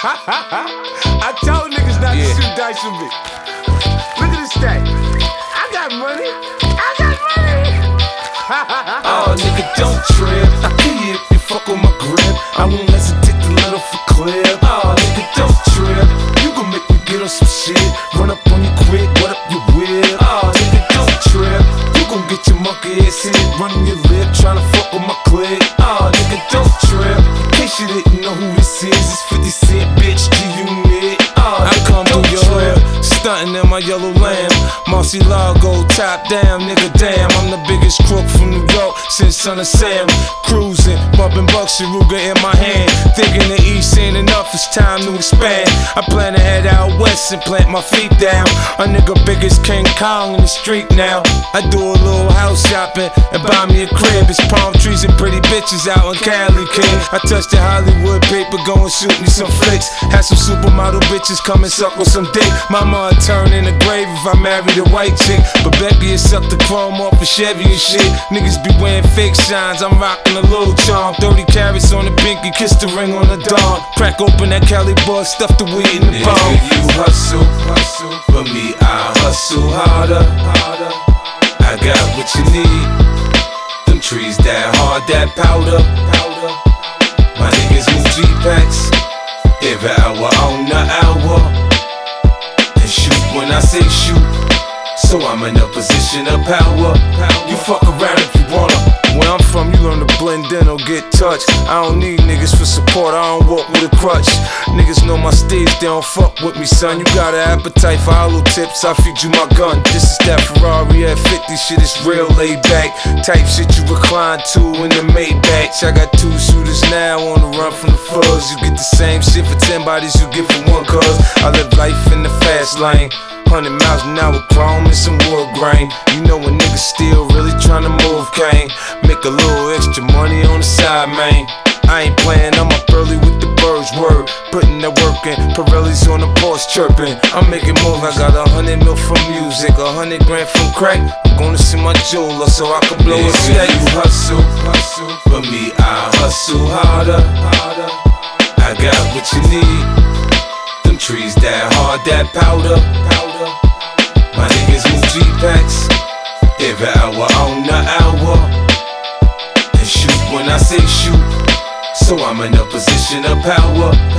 I told niggas not to shoot dice with me. Look at this stack. I got money. Oh, nigga, don't trip. I kill you if you fuck with my grip. I won't hesitate to let off a clip. Oh, nigga, don't trip. You gon' make me get on some shit. Run up on you quick, what up your whip? Oh, nigga, don't trip. You gon' get your monkey ass hit. Running your lip, tryna fuck with my clip. Oh, nigga, don't trip. In case you didn't know who this is, it's 50 Cent, bitch, G-Unit. Oh, I come through your hood, stuntin' in my yellow lamb. Murcielago, top down, nigga, damn. I'm the biggest crook from New York since Son of Sam. Cruising, bumping Bucks and Ruger in my hand. Thinking the East ain't enough, it's time to expand. I plan to head out west and plant my feet down. A nigga big as King Kong in the street now. I do a little house shopping and buy me a crib. It's palm trees and pretty bitches out in Cali, kid. I touched the Hollywood paper, go and shoot me some flicks. Had some supermodel bitches come and suck with some dick. Mama would turn in the grave if I married a white chick. But Becky would suck the chrome off of Chevy and shit. Niggas be wearing fake shines, I'm rocking a little charm. 30 carats on the pinky, kiss the ring on the dawn. Crack open that Cali bud, stuff the weed in the palm. Nigga, you hustle, but me, I hustle harder. I got what you need. Them trees that hard, that powder. My niggas move G-Packs every hour on the hour. And shoot when I say shoot, so I'm in a position of power. You fuck around if you wanna. Where I'm from, you learn to blend in or get touched. I don't need niggas for support, I don't walk with a crutch. Niggas know my stage, they don't fuck with me, son. You got an appetite for hollow tips, I feed you my gun. This is that Ferrari F50, shit is real laid back. Type shit you recline to in the Maybach. I got 2 shooters now on the run from the fuzz. You get the same shit for 10 bodies you get for 1, cuz I live life in the fast lane. 100 miles an hour, chrome and some wood grain. You know when niggas still really tryna move cane. Make a little extra money on the side, man. I ain't playing, I'm up early with the birds, word. Putting that work in, Pirelli's on the porch chirping. I'm making moves, I got 100 mil from music, 100 grand from crack. I'm gonna see my jeweler so I can blow a stack. You hustle, but me, I hustle harder. I got what you need. Them trees that hard, that powder. My niggas move G-Packs every hour on the hour. And shoot when I say shoot, so I'm in a position of power.